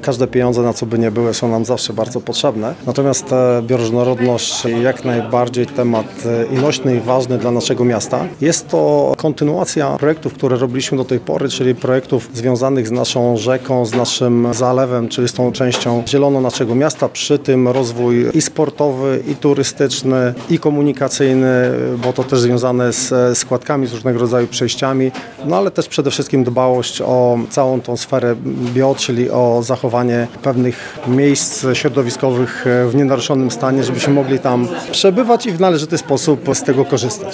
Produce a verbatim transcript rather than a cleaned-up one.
każde pieniądze, na co by nie były, są nam zawsze bardzo potrzebne. Natomiast bioróżnorodność jak najbardziej temat i nośny i ważny dla naszego miasta. Jest to kontynuacja projektów, które robiliśmy do tej pory, czyli projektów związanych z naszą rzeką, z naszym zalewem, czyli z tą częścią zieloną naszego miasta. Przy tym rozwój i sportowy, i turystyczny, i komunikacyjny, bo to też związane z składkami, z różnego rodzaju przejściami, no ale też przede wszystkim dbałość o całą tą sferę bio, czyli o zachowanie pewnych miejsc środowiskowych w nienaruszonym stanie, żebyśmy mogli tam przebywać i w należyty sposób z tego korzystać.